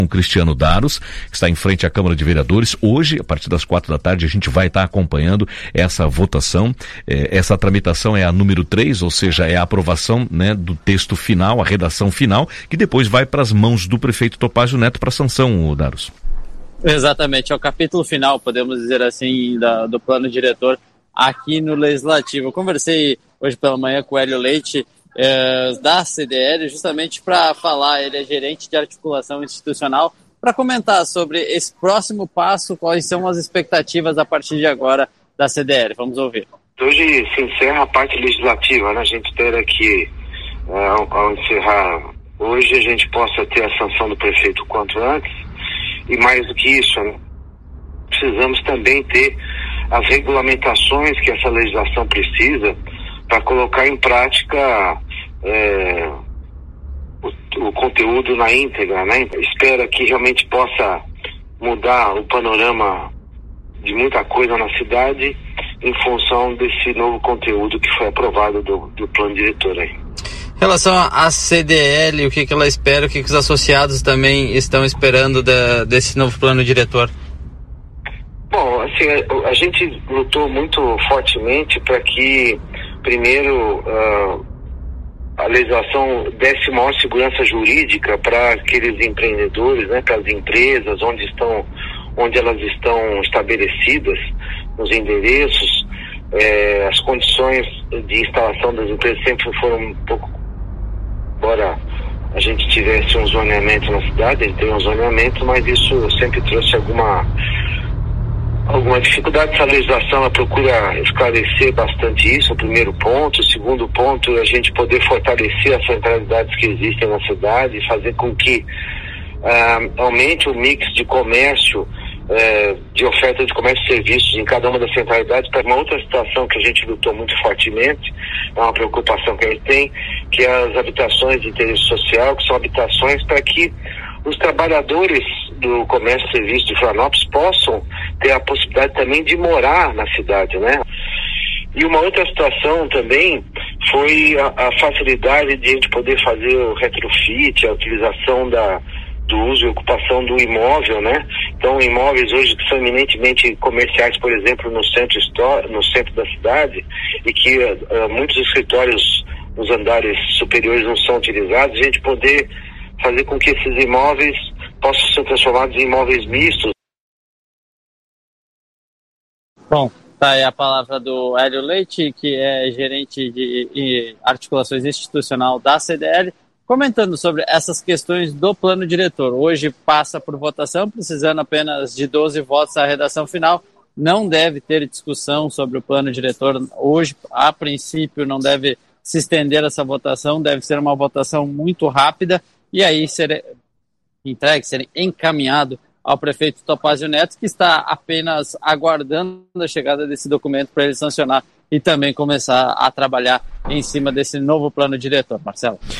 o Cristiano Daros, que está em frente à Câmara de Vereadores. Hoje, a partir das 4 da tarde, a gente vai estar acompanhando essa votação. Essa tramitação é a número 3, ou seja, é a aprovação, né, do texto final, a redação final, que depois vai para as mãos do prefeito Topázio Neto para sanção, Daros. Exatamente, é o capítulo final, podemos dizer assim, do plano diretor aqui no Legislativo. Eu conversei hoje pela manhã com o Hélio Leite, da CDL, justamente para falar, ele é gerente de articulação institucional, para comentar sobre esse próximo passo, quais são as expectativas a partir de agora da CDL. Vamos ouvir. Hoje se encerra a parte legislativa, né? A gente espera que ao encerrar hoje a gente possa ter a sanção do prefeito o quanto antes, e mais do que isso, né? Precisamos também ter as regulamentações que essa legislação precisa para colocar em prática o conteúdo na íntegra, né? Espera que realmente possa mudar o panorama de muita coisa na cidade em função desse novo conteúdo que foi aprovado do plano diretor aí. Em relação à CDL, o que ela espera, o que os associados também estão esperando desse novo plano diretor? Bom, assim, a gente lutou muito fortemente para que, primeiro, a legislação desse maior segurança jurídica para aqueles empreendedores, né, para as empresas, onde elas estão estabelecidas, nos endereços. As condições de instalação das empresas sempre foram um pouco, embora a gente tivesse um zoneamento na cidade, ele tem um zoneamento, mas isso sempre trouxe alguma dificuldade. Essa legislação ela procura esclarecer bastante isso, o primeiro ponto. O segundo ponto é a gente poder fortalecer as centralidades que existem na cidade e fazer com que aumente o mix de comércio, de oferta de comércio e serviços em cada uma das centralidades. Para uma outra situação que a gente lutou muito fortemente, é uma preocupação que a gente tem, que é as habitações de interesse social, que são habitações para que os trabalhadores do comércio e serviços de Florianópolis possam ter a possibilidade também de morar na cidade, né? E uma outra situação também foi a facilidade de a gente poder fazer o retrofit, a utilização do uso e ocupação do imóvel, né? Então, imóveis hoje que são eminentemente comerciais, por exemplo, no centro da cidade, e que muitos escritórios nos andares superiores não são utilizados, a gente poder fazer com que esses imóveis possam ser transformados em imóveis mistos. Bom, tá aí a palavra do Hélio Leite, que é gerente de articulações institucional da CDL, comentando sobre essas questões do plano diretor. Hoje passa por votação, precisando apenas de 12 votos à redação final. Não deve ter discussão sobre o plano diretor. Hoje, a princípio, não deve se estender essa votação, deve ser uma votação muito rápida, e aí ser encaminhado ao prefeito Topázio Neto, que está apenas aguardando a chegada desse documento para ele sancionar e também começar a trabalhar em cima desse novo plano diretor. Marcelo.